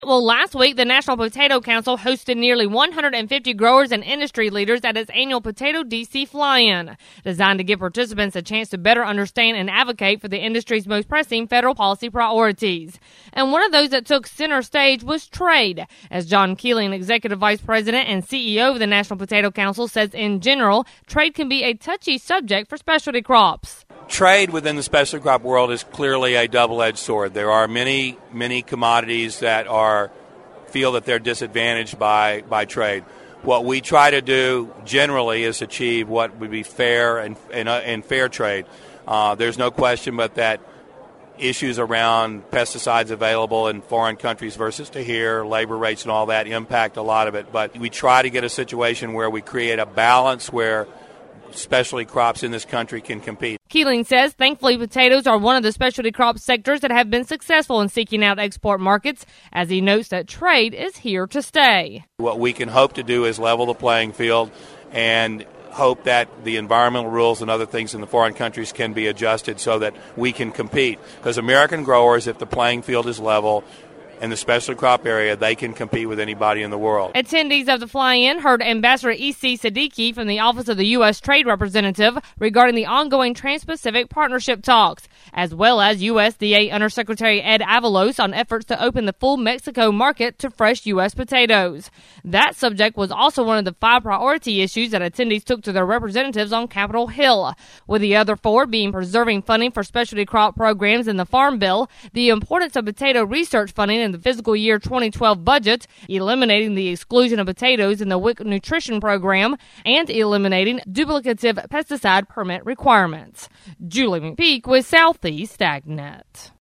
Well, last week, the National Potato Council hosted nearly 150 growers and industry leaders at its annual Potato DC Fly-In, designed to give participants a chance to better understand and advocate for the industry's most pressing federal policy priorities. And one of those that took center stage was trade, as John Keeling, Executive Vice President and CEO of the National Potato Council, says in general, trade can be a touchy subject for specialty crops. Trade within the specialty crop world is clearly a double-edged sword. There are many commodities that feel that they're disadvantaged by trade. What we try to do generally is achieve what would be fair and fair trade. There's no question but that issues around pesticides available in foreign countries versus to here, labor rates and all that impact a lot of it. But we try to get a situation where we create a balance where specialty crops in this country can compete. Keeling says, thankfully, potatoes are one of the specialty crop sectors that have been successful in seeking out export markets, as he notes that trade is here to stay. What we can hope to do is level the playing field and hope that the environmental rules and other things in the foreign countries can be adjusted so that we can compete. Because American growers, if the playing field is level, in the specialty crop area, they can compete with anybody in the world. Attendees of the fly-in heard Ambassador E.C. Siddiqui from the Office of the U.S. Trade Representative regarding the ongoing Trans-Pacific Partnership talks, as well as USDA Undersecretary Ed Avalos on efforts to open the full Mexico market to fresh U.S. potatoes. That subject was also one of the 5 priority issues that attendees took to their representatives on Capitol Hill, with the other 4 being preserving funding for specialty crop programs in the Farm Bill, the importance of potato research funding in the fiscal year 2012 budget, eliminating the exclusion of potatoes in the WIC nutrition program, and eliminating duplicative pesticide permit requirements. Julie McPeak with Southeast AgNet.